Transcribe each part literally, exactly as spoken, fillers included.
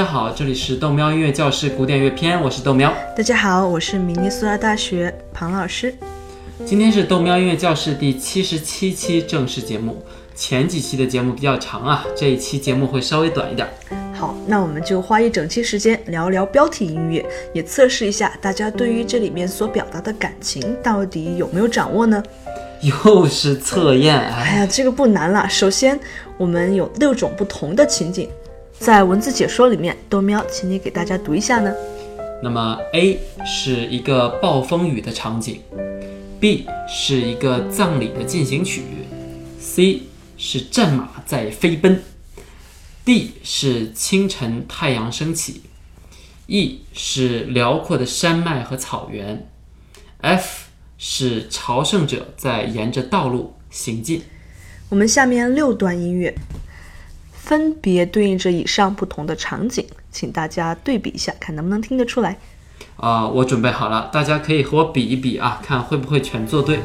家好，这里是豆喵音乐教室古典乐篇，我是豆喵。 大家好，我是明尼苏达大学庞老师。 今天是豆喵音乐教室第七十七期正式节目，前几期的节目比较长啊，这一期节目会稍微短一点。 好，那我们就花一整期时间聊聊标题音乐，也测试一下大家对于这里面所表达的感情到底有没有掌握呢？ 又是测验。 哎呀，这个不难了。首先我们有六种不同的情景，在文字解说里面，豆喵请你给大家读一下呢。 那么 A 是一个暴风雨的场景， B 是一个葬礼的进行曲， C 是战马在飞奔， D 是清晨太阳升起， E 是辽阔的山脉和草原， F 是朝圣者在沿着道路行进。 我们下面六段音乐分别对应着以上不同的场景，请大家对比一下，看能不能听得出来。 啊、呃，我准备好了，大家可以和我比一比啊，看会不会全做对。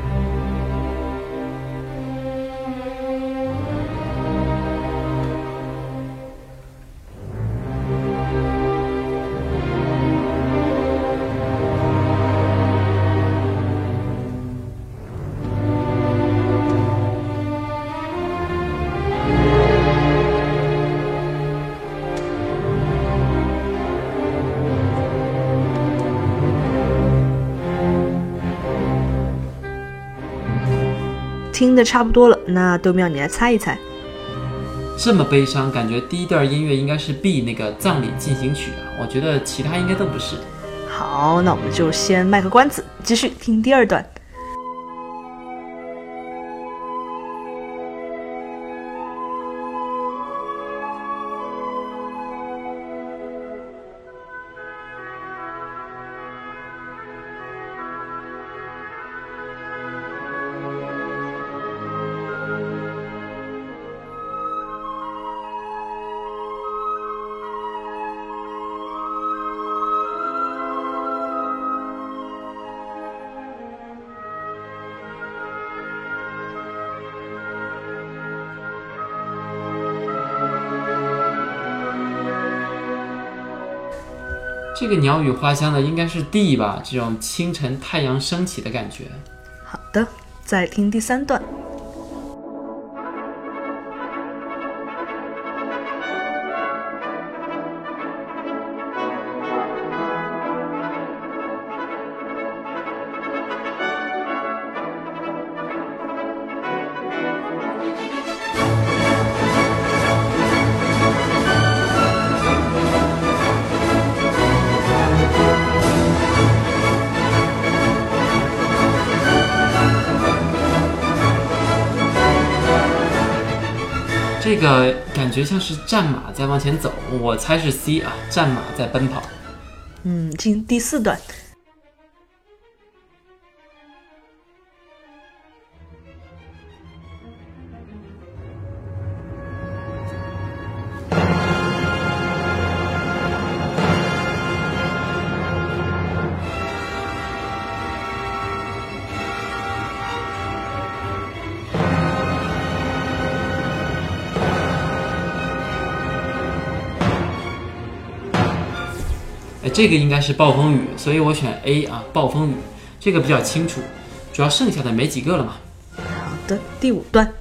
听得差不多了，那豆喵你来猜一猜。 这么悲伤，感觉第一段音乐应该是 B 那个葬礼进行曲啊，我觉得其他应该都不是。 好，那我们就先卖个关子，继续听第二段。 这个鸟语花香的应该是 D 吧，这种清晨太阳升起的感觉。 好的，再听第三段。 这个感觉像是战马在往前走，我猜是 C 啊，战马在奔跑。 嗯，进第四段。 哎，这个应该是暴风雨，所以我选 A 啊，暴风雨，这个比较清楚，主要剩下的没几个了嘛。 好的，第五段。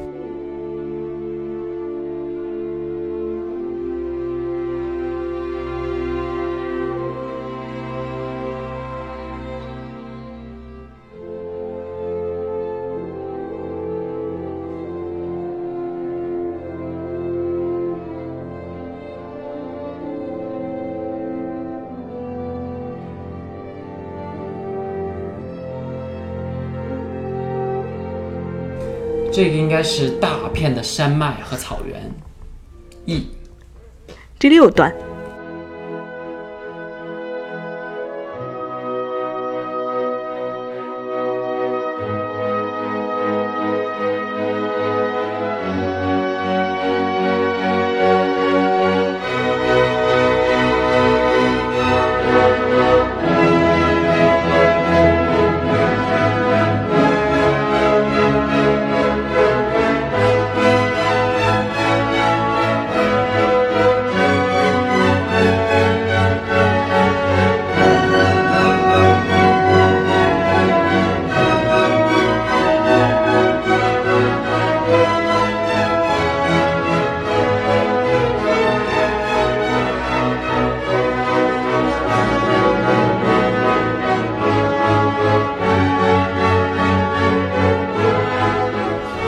这个应该是大片的山脉和草原。E。 第六段。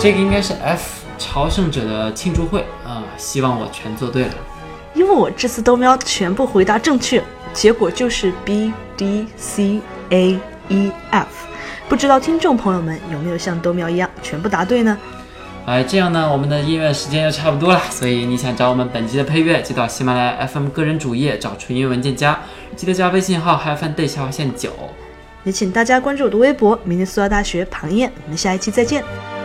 这个应该是 F 朝圣者的庆祝会啊、呃，希望我全做对了。 因为我这次豆喵全部回答正确，结果就是 B D C A E F。不知道听众朋友们有没有像豆喵一样全部答对呢？ 哎，这样呢，我们的音乐时间又差不多了，所以你想找我们本期的配乐，就到喜马拉雅 F M 个人主页找纯音文件夹，记得加微信号 F M day 下划线九。 也请大家关注我的微博，明天塑料大学庞燕，我们下一期再见。